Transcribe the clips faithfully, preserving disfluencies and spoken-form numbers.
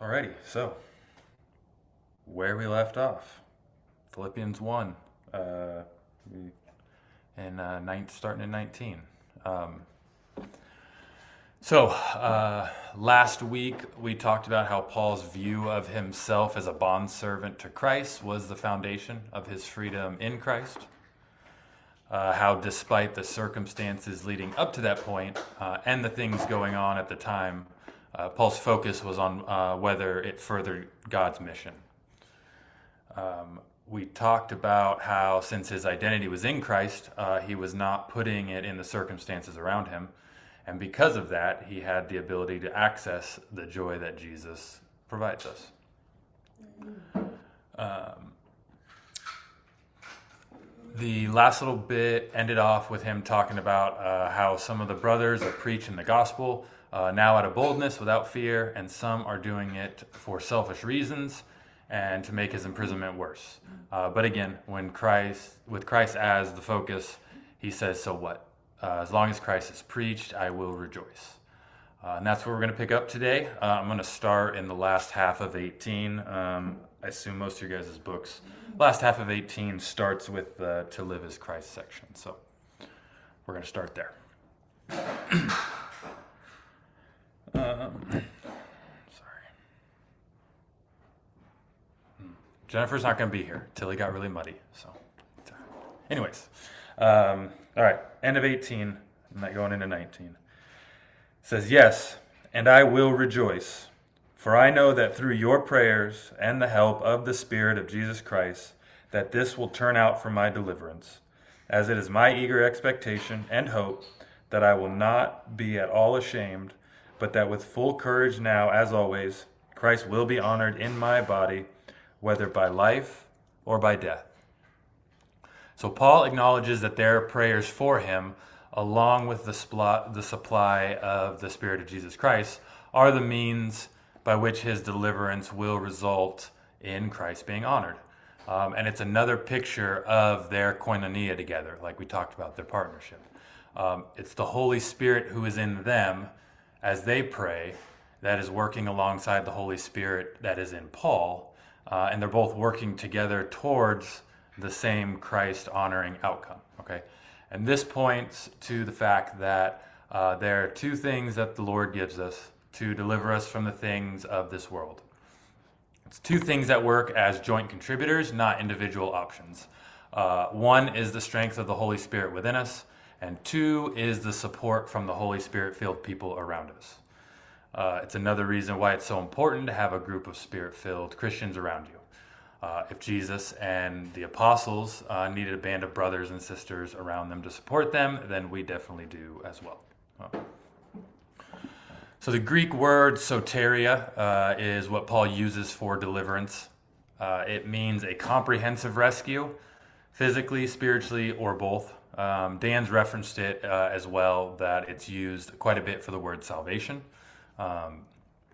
Alrighty, so where we left off, Philippians one, uh, in uh, nine, starting in nineteen. Um, so uh, last week we talked about how Paul's view of himself as a bondservant to Christ was the foundation of his freedom in Christ. Uh, how despite the circumstances leading up to that point uh, and the things going on at the time, uh, Paul's focus was on uh, whether it furthered God's mission. Um, we talked about how since his identity was in Christ, uh, he was not putting it in the circumstances around him. And because of that, he had the ability to access the joy that Jesus provides us. Um, The last little bit ended off with him talking about uh, how some of the brothers are preaching the gospel uh, now out of boldness without fear, and some are doing it for selfish reasons and to make his imprisonment worse. Uh, but again, when Christ, with Christ as the focus, he says, so what? Uh, as long as Christ is preached, I will rejoice. Uh, and that's what we're going to pick up today. Uh, I'm going to start in the last half of eighteen. Um, I assume most of your guys' books, last half of eighteen starts with the To Live as Christ section. So we're going to start there. um, sorry. Jennifer's not going to be here. Tilly got really muddy. So, anyways. Um, all right. End of eighteen. I'm not going into nineteen. It says, yes, and I will rejoice, for I know that through your prayers and the help of the Spirit of Jesus Christ, that this will turn out for my deliverance, as it is my eager expectation and hope that I will not be at all ashamed, but that with full courage now, as always, Christ will be honored in my body, whether by life or by death. So Paul acknowledges that their prayers for him, along with the, spl- the supply of the Spirit of Jesus Christ, are the means by which his deliverance will result in Christ being honored. Um, and it's another picture of their koinonia together, like we talked about, their partnership. Um, it's the Holy Spirit who is in them as they pray that is working alongside the Holy Spirit that is in Paul, uh, and they're both working together towards the same Christ-honoring outcome, okay? And this points to the fact that uh, there are two things that the Lord gives us to deliver us from the things of this world. It's two things that work as joint contributors, not individual options. Uh, one is the strength of the Holy Spirit within us, and two is the support from the Holy Spirit-filled people around us. Uh, it's another reason why it's so important to have a group of Spirit-filled Christians around you. Uh, if Jesus and the apostles uh, needed a band of brothers and sisters around them to support them, then we definitely do as well. Uh, so the Greek word soteria uh, is what Paul uses for deliverance. Uh, it means a comprehensive rescue, physically, spiritually, or both. Um, Dan's referenced it uh, as well, that it's used quite a bit for the word salvation. Um,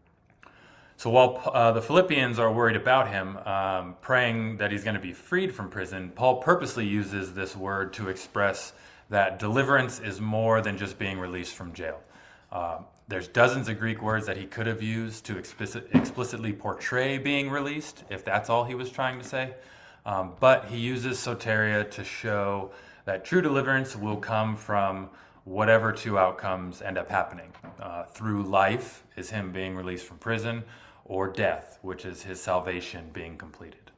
So while uh, the Philippians are worried about him, um, praying that he's going to be freed from prison, Paul purposely uses this word to express that deliverance is more than just being released from jail. Uh, there's dozens of Greek words that he could have used to explicit, explicitly portray being released, if that's all he was trying to say. Um, but he uses soteria to show that true deliverance will come from whatever two outcomes end up happening. Uh, through life is him being released from prison, or death, which is his salvation being completed.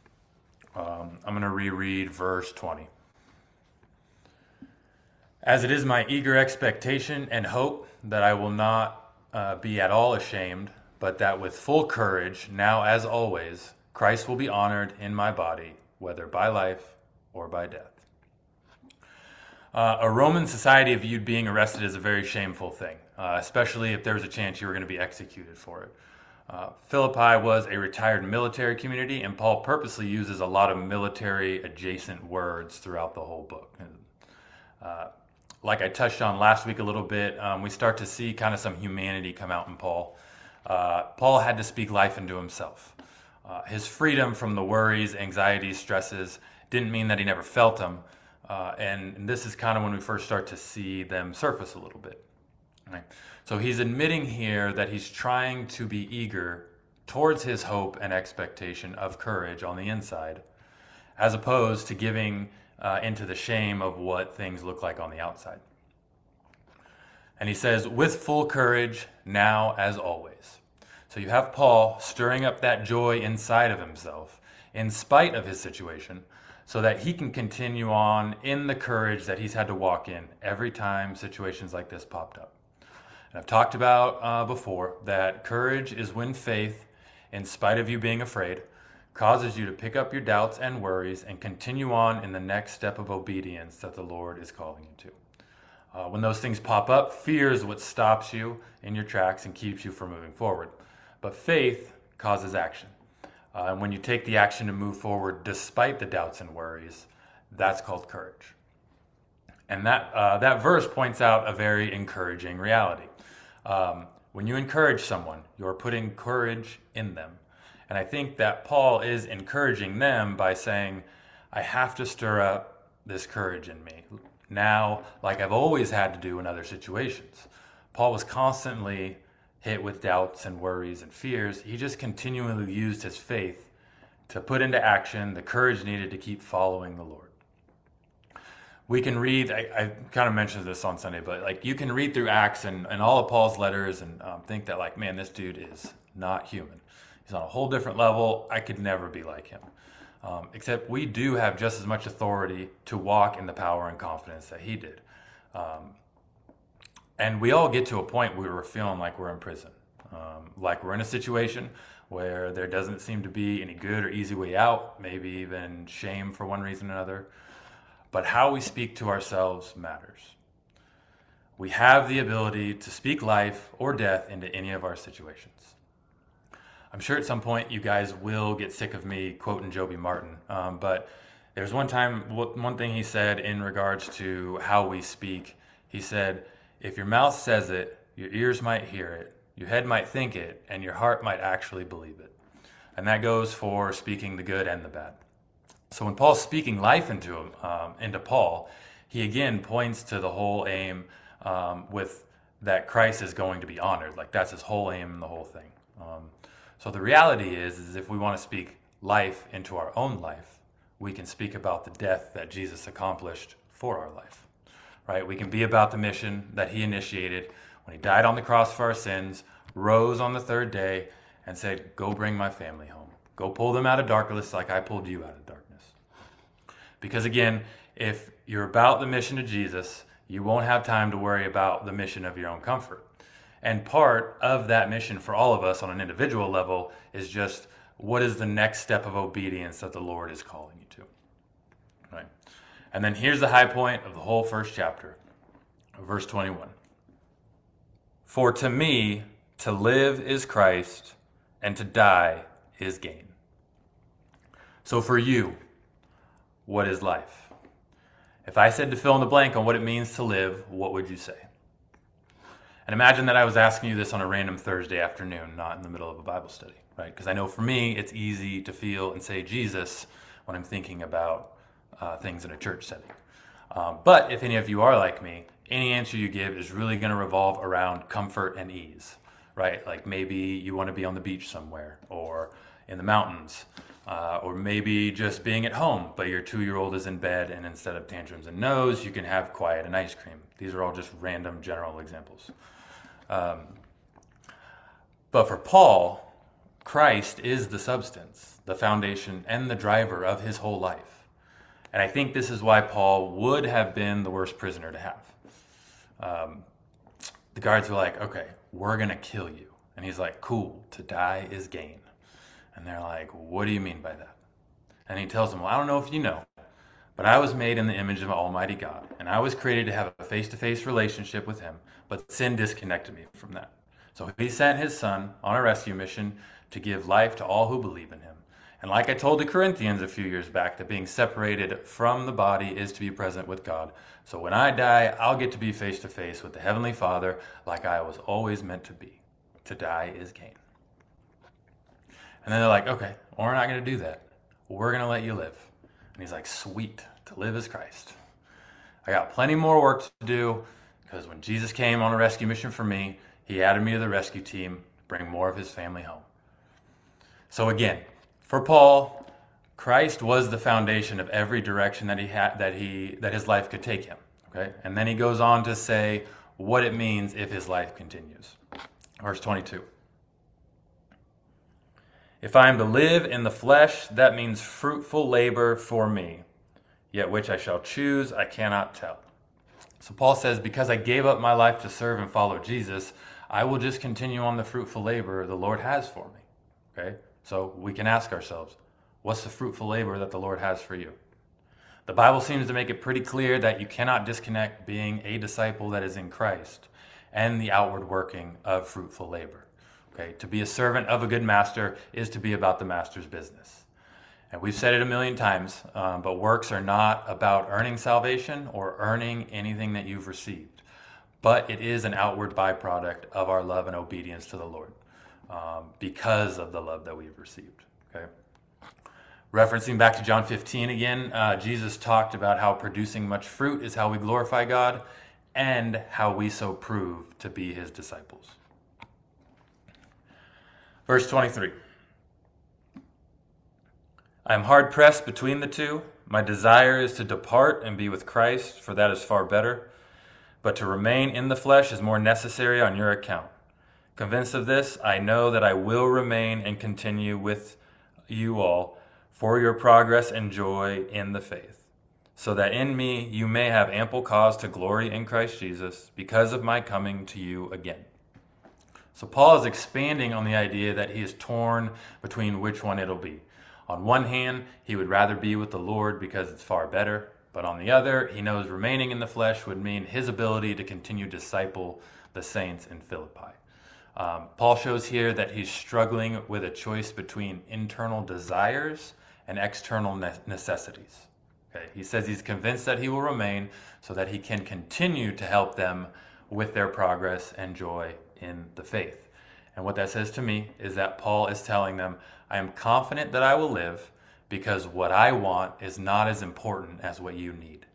Um, I'm going to reread verse twenty. As it is my eager expectation and hope that I will not uh, be at all ashamed, but that with full courage, now as always, Christ will be honored in my body, whether by life or by death. Uh, a Roman society viewed being arrested as a very shameful thing, uh, especially if there was a chance you were going to be executed for it. Uh, Philippi was a retired military community, and Paul purposely uses a lot of military-adjacent words throughout the whole book. Uh, like I touched on last week a little bit, um, we start to see kind of some humanity come out in Paul. Uh, Paul had to speak life into himself. Uh, his freedom from the worries, anxieties, stresses didn't mean that he never felt them, uh, and, and this is kind of when we first start to see them surface a little bit. Right? So he's admitting here that he's trying to be eager towards his hope and expectation of courage on the inside, as opposed to giving uh, into the shame of what things look like on the outside. And he says, with full courage, now as always. So you have Paul stirring up that joy inside of himself, in spite of his situation, so that he can continue on in the courage that he's had to walk in every time situations like this popped up. And I've talked about uh, before that courage is when faith, in spite of you being afraid, causes you to pick up your doubts and worries and continue on in the next step of obedience that the Lord is calling you to. Uh, when those things pop up, fear is what stops you in your tracks and keeps you from moving forward. But faith causes action. Uh, and when you take the action to move forward despite the doubts and worries, that's called courage. And that uh, that verse points out a very encouraging reality. Um, when you encourage someone, you're putting courage in them. And I think that Paul is encouraging them by saying, I have to stir up this courage in me now, like I've always had to do in other situations. Paul was constantly hit with doubts and worries and fears. He just continually used his faith to put into action the courage needed to keep following the Lord. We can read, I, I kind of mentioned this on Sunday, but like you can read through Acts and, and all of Paul's letters and um, think that like, man, this dude is not human. He's on a whole different level. I could never be like him. Um, except we do have just as much authority to walk in the power and confidence that he did. Um, and we all get to a point where we're feeling like we're in prison. Um, like we're in a situation where there doesn't seem to be any good or easy way out, maybe even shame for one reason or another. But how we speak to ourselves matters. We have the ability to speak life or death into any of our situations. I'm sure at some point you guys will get sick of me quoting Joby Martin, um, but there's one time, one thing he said in regards to how we speak. He said, if your mouth says it, your ears might hear it, your head might think it, and your heart might actually believe it. And that goes for speaking the good and the bad. So when Paul's speaking life into him, um, into Paul, he again points to the whole aim um, with that Christ is going to be honored. Like that's his whole aim in the whole thing. Um, So the reality is, is if we want to speak life into our own life, we can speak about the death that Jesus accomplished for our life, right? We can be about the mission that he initiated when he died on the cross for our sins, rose on the third day, and said, go bring my family home. Go pull them out of darkness like I pulled you out of darkness. Because again, if you're about the mission of Jesus, you won't have time to worry about the mission of your own comfort. And part of that mission for all of us on an individual level is just what is the next step of obedience that the Lord is calling you to, right? And then here's the high point of the whole first chapter, verse twenty-one. For to me, to live is Christ, and to die is gain. So for you, what is life? If I said to fill in the blank on what it means to live, what would you say? And imagine that I was asking you this on a random Thursday afternoon, not in the middle of a Bible study, right? Because I know for me, it's easy to feel and say Jesus when I'm thinking about uh, things in a church setting. Um, but if any of you are like me, any answer you give is really going to revolve around comfort and ease, right? Like maybe you want to be on the beach somewhere or in the mountains, uh, or maybe just being at home, but your two-year-old is in bed and instead of tantrums and no's, you can have quiet and ice cream. These are all just random general examples. Um, but for Paul, Christ is the substance, the foundation, and the driver of his whole life. And I think this is why Paul would have been the worst prisoner to have. Um, the guards were like, okay, we're going to kill you. And he's like, cool, to die is gain. And they're like, what do you mean by that? And he tells them, well, I don't know if you know, but I was made in the image of Almighty God, and I was created to have a face-to-face relationship with him, but sin disconnected me from that. So he sent his son on a rescue mission to give life to all who believe in him. And like I told the Corinthians a few years back, that being separated from the body is to be present with God. So when I die, I'll get to be face-to-face with the Heavenly Father like I was always meant to be. To die is gain. And then they're like, okay, well, we're not going to do that. We're going to let you live. And he's like, sweet, to live is Christ. I got plenty more work to do because when Jesus came on a rescue mission for me, he added me to the rescue team to bring more of his family home. So again, for Paul, Christ was the foundation of every direction that he had, that he that his life could take him. Okay, and then he goes on to say what it means if his life continues. Verse twenty-two. If I am to live in the flesh, that means fruitful labor for me, yet which I shall choose, I cannot tell. So Paul says, because I gave up my life to serve and follow Jesus, I will just continue on the fruitful labor the Lord has for me. Okay, so we can ask ourselves, what's the fruitful labor that the Lord has for you? The Bible seems to make it pretty clear that you cannot disconnect being a disciple that is in Christ and the outward working of fruitful labor. Okay, to be a servant of a good master is to be about the master's business. And we've said it a million times, um, but works are not about earning salvation or earning anything that you've received. But it is an outward byproduct of our love and obedience to the Lord um, because of the love that we've received. Okay. Referencing back to John fifteen again, uh, Jesus talked about how producing much fruit is how we glorify God and how we so prove to be his disciples. Verse twenty-three. I am hard pressed between the two. My desire is to depart and be with Christ, for that is far better. But to remain in the flesh is more necessary on your account. Convinced of this, I know that I will remain and continue with you all for your progress and joy in the faith, so that in me you may have ample cause to glory in Christ Jesus because of my coming to you again. So Paul is expanding on the idea that he is torn between which one it'll be. On one hand, he would rather be with the Lord because it's far better, but on the other, he knows remaining in the flesh would mean his ability to continue to disciple the saints in Philippi. Um, Paul shows here that he's struggling with a choice between internal desires and external ne- necessities. Okay? He says he's convinced that he will remain so that he can continue to help them with their progress and joy in the faith. And what that says to me is that Paul is telling them, I am confident that I will live because what I want is not as important as what you need.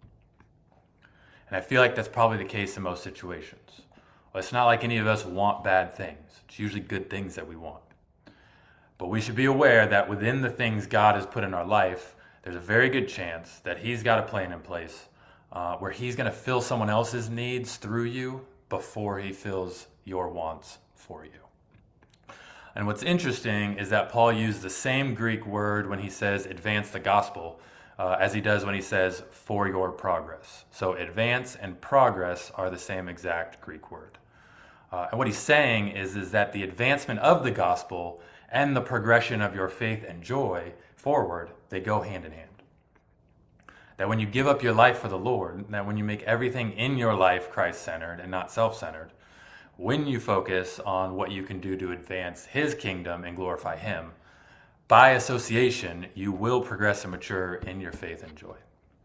And I feel like that's probably the case in most situations. Well, it's not like any of us want bad things. It's usually good things that we want. But we should be aware that within the things God has put in our life, there's a very good chance that he's got a plan in place uh, where he's going to fill someone else's needs through you before he fills your wants for you. And what's interesting is that Paul used the same Greek word when he says advance the gospel uh, as he does when he says for your progress. So advance and progress are the same exact Greek word. Uh, and what he's saying is, is that the advancement of the gospel and the progression of your faith and joy forward, they go hand in hand. That when you give up your life for the Lord, that when you make everything in your life Christ-centered and not self-centered, when you focus on what you can do to advance his kingdom and glorify him, by association, you will progress and mature in your faith and joy.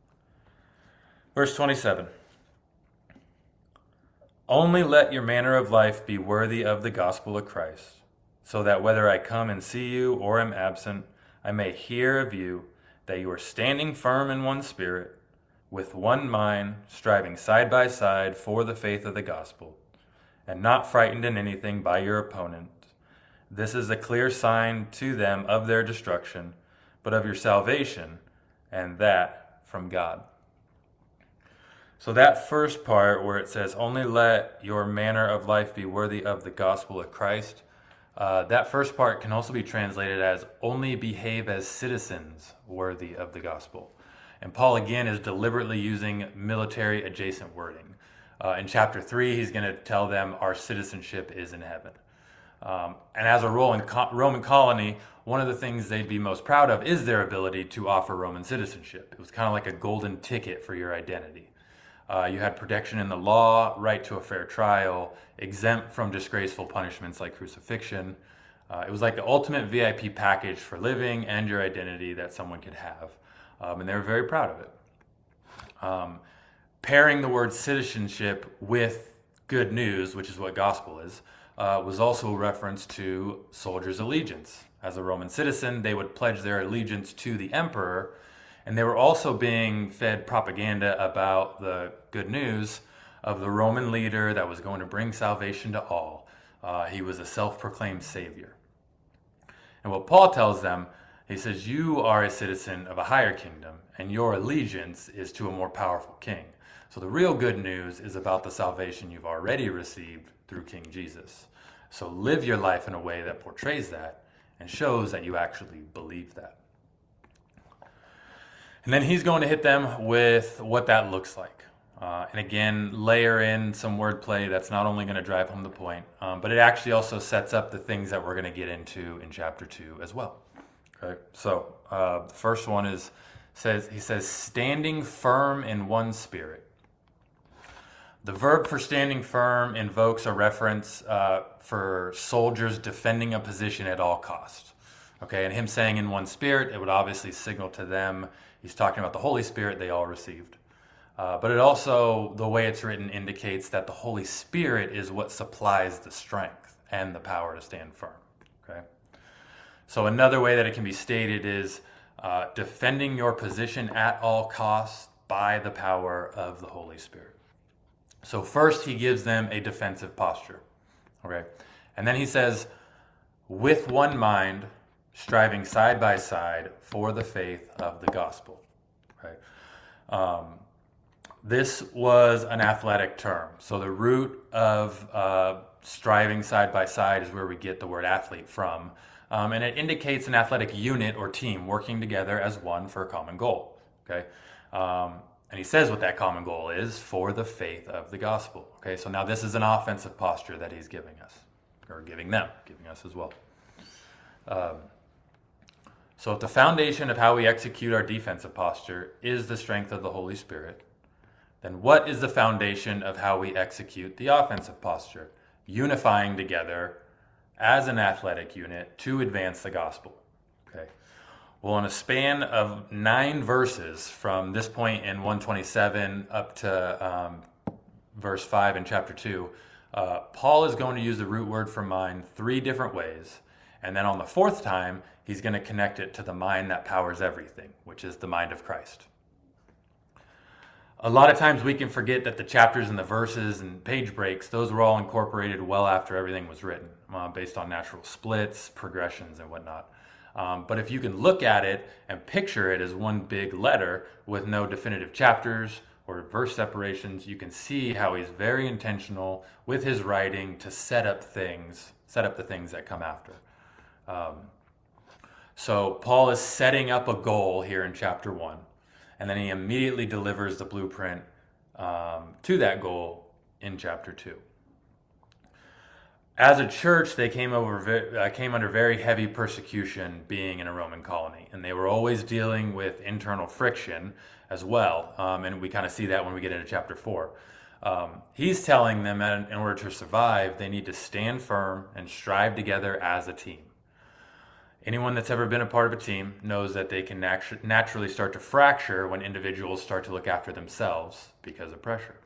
Verse twenty-seven. Only let your manner of life be worthy of the gospel of Christ, so that whether I come and see you or am absent, I may hear of you that you are standing firm in one spirit, with one mind, striving side by side for the faith of the gospel, and not frightened in anything by your opponent. This is a clear sign to them of their destruction, but of your salvation, and that from God. So that first part where it says, only let your manner of life be worthy of the gospel of Christ, uh, that first part can also be translated as only behave as citizens worthy of the gospel. And Paul again is deliberately using military adjacent wording. Uh, in chapter three, he's going to tell them our citizenship is in heaven. Um, and as a Roman, Roman colony, one of the things they'd be most proud of is their ability to offer Roman citizenship. It was kind of like a golden ticket for your identity. Uh, you had protection in the law, right to a fair trial, exempt from disgraceful punishments like crucifixion. Uh, it was like the ultimate V I P package for living and your identity that someone could have. Um, and they were very proud of it. Um, pairing the word citizenship with good news, which is what gospel is, uh, was also a reference to soldiers' allegiance. As a Roman citizen, they would pledge their allegiance to the emperor, and they were also being fed propaganda about the good news of the Roman leader that was going to bring salvation to all. Uh, he was a self-proclaimed savior. And what Paul tells them, he says, you are a citizen of a higher kingdom, and your allegiance is to a more powerful king. So the real good news is about the salvation you've already received through King Jesus. So live your life in a way that portrays that and shows that you actually believe that. And then he's going to hit them with what that looks like. Uh, and again, layer in some wordplay that's not only going to drive home the point, um, but it actually also sets up the things that we're going to get into in chapter two as well. Okay, so uh, the first one is says he says standing firm in one spirit. The verb for standing firm invokes a reference uh, for soldiers defending a position at all costs. Okay, and him saying in one spirit, it would obviously signal to them he's talking about the Holy Spirit they all received. Uh, but it also, the way it's written, indicates that the Holy Spirit is what supplies the strength and the power to stand firm. Okay, so another way that it can be stated is uh, defending your position at all costs by the power of the Holy Spirit. So first he gives them a defensive posture, okay? And then he says, with one mind, striving side by side for the faith of the gospel, okay? Um, this was an athletic term. So the root of uh, striving side by side is where we get the word athlete from. Um, and it indicates an athletic unit or team working together as one for a common goal, okay? Um, And he says what that common goal is, for the faith of the gospel. Okay, so now this is an offensive posture that he's giving us, or giving them, giving us as well. Um, so if the foundation of how we execute our defensive posture is the strength of the Holy Spirit, then what is the foundation of how we execute the offensive posture? Unifying together as an athletic unit to advance the gospel. Okay. Well, in a span of nine verses from this point in one twenty-seven up to um, verse five in chapter two, uh, Paul is going to use the root word for mind three different ways. And then on the fourth time, he's going to connect it to the mind that powers everything, which is the mind of Christ. A lot of times we can forget that the chapters and the verses and page breaks, those were all incorporated well after everything was written, uh, based on natural splits, progressions, and whatnot. Um, but if you can look at it and picture it as one big letter with no definitive chapters or verse separations, you can see how he's very intentional with his writing to set up things, set up the things that come after. Um, so Paul is setting up a goal here in chapter one, and then he immediately delivers the blueprint um, to that goal in chapter two. As a church, they came over uh, came under very heavy persecution being in a Roman colony, and they were always dealing with internal friction as well, um, and we kind of see that when we get into chapter four. Um, he's telling them that in order to survive, they need to stand firm and strive together as a team. Anyone that's ever been a part of a team knows that they can natu- naturally start to fracture when individuals start to look after themselves because of pressure.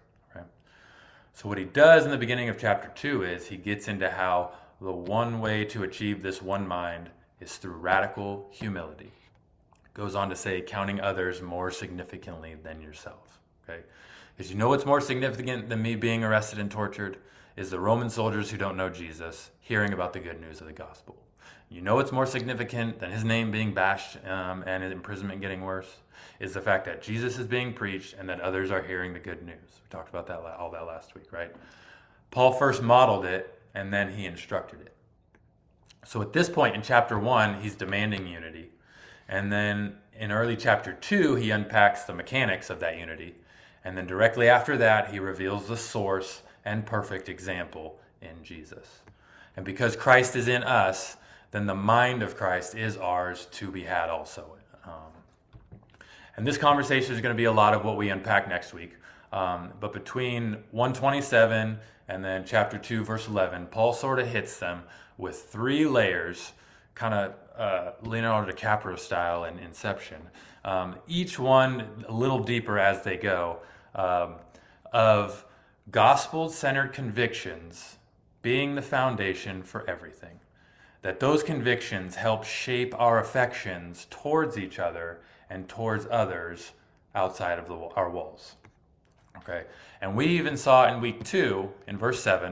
So what he does in the beginning of chapter two is he gets into how the one way to achieve this one mind is through radical humility. Goes on to say, counting others more significantly than yourself. Okay, because you know what's more significant than me being arrested and tortured is the Roman soldiers who don't know Jesus hearing about the good news of the gospel. You know what's more significant than his name being bashed um, and his imprisonment getting worse is the fact that Jesus is being preached and that others are hearing the good news. We talked about that all that last week, right? Paul first modeled it, and then he instructed it. So at this point in chapter one, he's demanding unity. And then in early chapter two, he unpacks the mechanics of that unity. And then directly after that, he reveals the source and perfect example in Jesus. And because Christ is in us, then the mind of Christ is ours to be had also. Um, and this conversation is going to be a lot of what we unpack next week. Um, but between one twenty-seven and then chapter two, verse eleven, Paul sort of hits them with three layers, kind of uh, Leonardo DiCaprio style in Inception. Um, each one a little deeper as they go, um, of gospel-centered convictions being the foundation for everything. That those convictions help shape our affections towards each other and towards others outside of the, our walls. Okay, and we even saw in week two, in verse seven,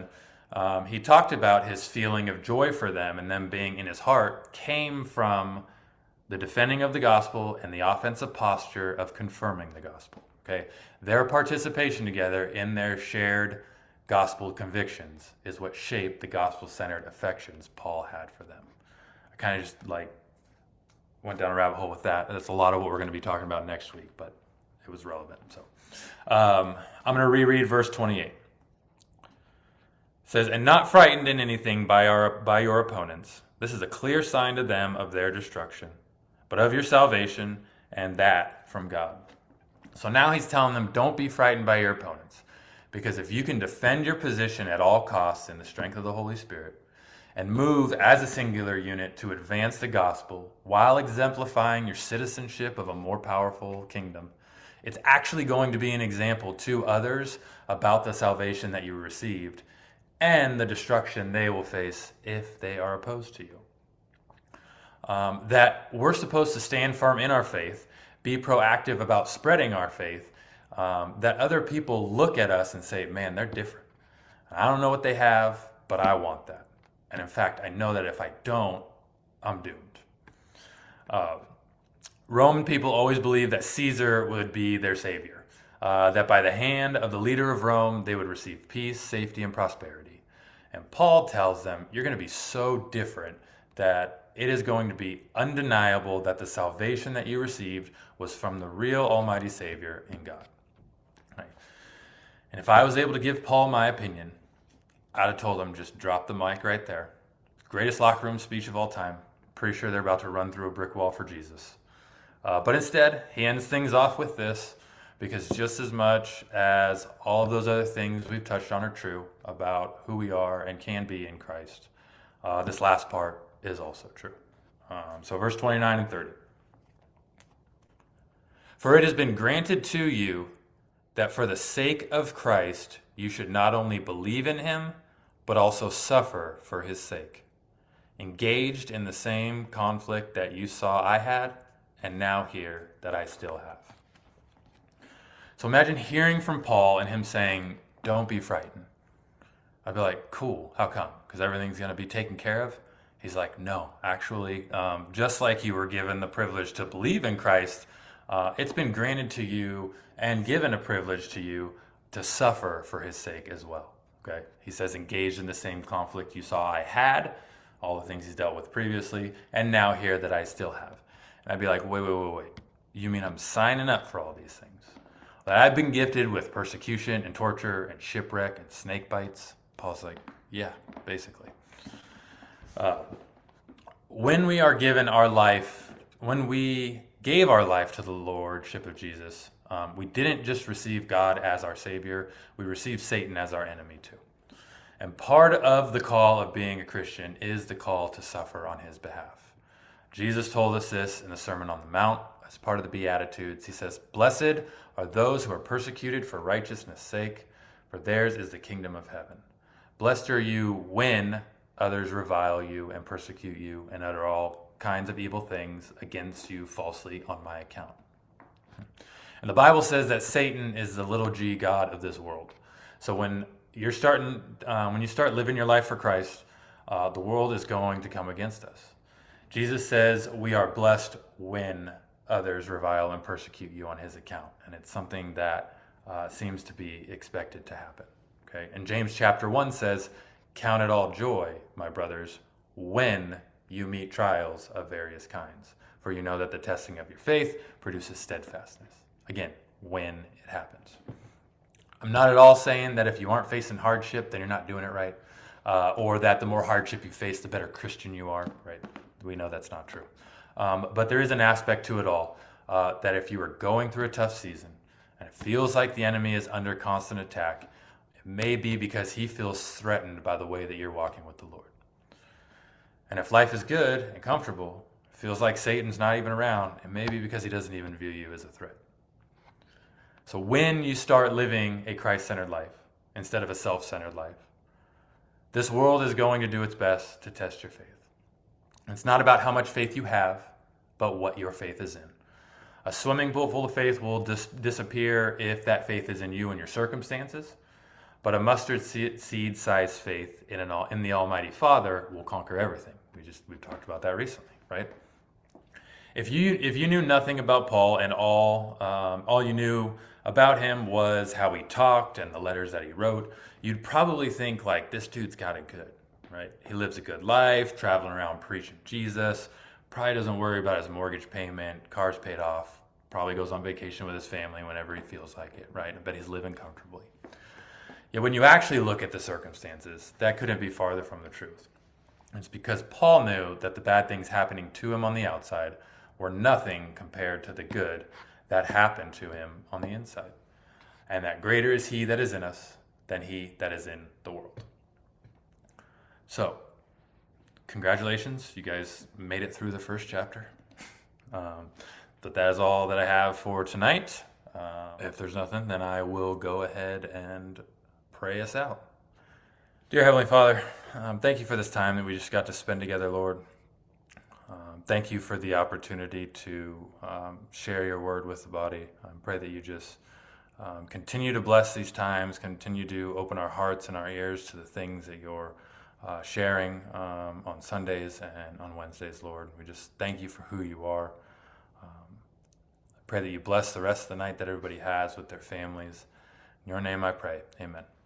um, he talked about his feeling of joy for them and them being in his heart came from the defending of the gospel and the offensive posture of confirming the gospel. Okay, their participation together in their shared gospel convictions is what shaped the gospel-centered affections Paul had for them. I kind of just like went down a rabbit hole with that. That's a lot of what we're going to be talking about next week, but it was relevant. So um, I'm going to reread verse twenty-eight. It says, "And not frightened in anything by our by your opponents. This is a clear sign to them of their destruction, but of your salvation, and that from God." So now he's telling them, don't be frightened by your opponents. Because if you can defend your position at all costs in the strength of the Holy Spirit and move as a singular unit to advance the gospel while exemplifying your citizenship of a more powerful kingdom, it's actually going to be an example to others about the salvation that you received and the destruction they will face if they are opposed to you. Um, that we're supposed to stand firm in our faith, be proactive about spreading our faith, um, that other people look at us and say, man, they're different. I don't know what they have, but I want that. And in fact, I know that if I don't, I'm doomed. Uh, Roman people always believed that Caesar would be their savior, uh, that by the hand of the leader of Rome, they would receive peace, safety, and prosperity. And Paul tells them, you're going to be so different that it is going to be undeniable that the salvation that you received was from the real Almighty Savior in God. Right. And if I was able to give Paul my opinion, I'd have told him, just drop the mic right there. Greatest locker room speech of all time. Pretty sure they're about to run through a brick wall for Jesus. Uh, but instead, he ends things off with this, because just as much as all of those other things we've touched on are true about who we are and can be in Christ, uh, this last part is also true. Um, so verse twenty-nine and thirty. "For it has been granted to you that for the sake of Christ you should not only believe in him, but also suffer for his sake, engaged in the same conflict that you saw I had, and now hear that I still have." So imagine hearing from Paul and him saying, don't be frightened. I'd be like, cool, how come? Because everything's going to be taken care of? He's like, no, actually, um, just like you were given the privilege to believe in Christ, uh, it's been granted to you and given a privilege to you to suffer for his sake as well. Okay? He says, engaged in the same conflict you saw I had, all the things he's dealt with previously, and now hear that I still have. And I'd be like, wait, wait, wait, wait. You mean I'm signing up for all these things? That I've been gifted with persecution and torture and shipwreck and snake bites? Paul's like, yeah, basically. Uh, when we are given our life, when we gave our life to the Lordship of Jesus, um, we didn't just receive God as our Savior, we received Satan as our enemy too. And part of the call of being a Christian is the call to suffer on his behalf. Jesus told us this in the Sermon on the Mount as part of the Beatitudes. He says, "Blessed are those who are persecuted for righteousness' sake, for theirs is the kingdom of heaven. Blessed are you when others revile you and persecute you and utter all kinds of evil things against you falsely on my account." And the Bible says that Satan is the little g god of this world. So when you're starting, uh, when you start living your life for Christ, uh, the world is going to come against us. Jesus says we are blessed when others revile and persecute you on his account. And it's something that uh, seems to be expected to happen. Okay. And James chapter one says, "Count it all joy, my brothers, when you meet trials of various kinds. For you know that the testing of your faith produces steadfastness." Again, when it happens. I'm not at all saying that if you aren't facing hardship, then you're not doing it right. Uh, or that the more hardship you face, the better Christian you are, right? We know that's not true. Um, but there is an aspect to it all uh, that if you are going through a tough season and it feels like the enemy is under constant attack, it may be because he feels threatened by the way that you're walking with the Lord. And if life is good and comfortable, it feels like Satan's not even around, it may be because he doesn't even view you as a threat. So when you start living a Christ-centered life instead of a self-centered life, this world is going to do its best to test your faith. It's not about how much faith you have, but what your faith is in. A swimming pool full of faith will dis- disappear if that faith is in you and your circumstances. But a mustard seed sized faith in an in the Almighty Father will conquer everything. We just we've talked about that recently, right? If you if you knew nothing about Paul and all um, all you knew about him was how he talked and the letters that he wrote, you'd probably think like, this dude's got it good, right? He lives a good life, traveling around preaching Jesus, probably doesn't worry about his mortgage payment, car's paid off, probably goes on vacation with his family whenever he feels like it, right? I bet he's living comfortably. Yet when you actually look at the circumstances, that couldn't be farther from the truth. It's because Paul knew that the bad things happening to him on the outside were nothing compared to the good that happened to him on the inside. And that greater is he that is in us than he that is in the world. So, congratulations, you guys made it through the first chapter. Um, but that is all that I have for tonight. Uh, if there's nothing, then I will go ahead and pray us out. Dear Heavenly Father, um, thank you for this time that we just got to spend together, Lord. Um, thank you for the opportunity to um, share your word with the body. I pray that you just um, continue to bless these times, continue to open our hearts and our ears to the things that you're uh, sharing um, on Sundays and on Wednesdays, Lord. We just thank you for who you are. Um, I pray that you bless the rest of the night that everybody has with their families. In your name I pray. Amen.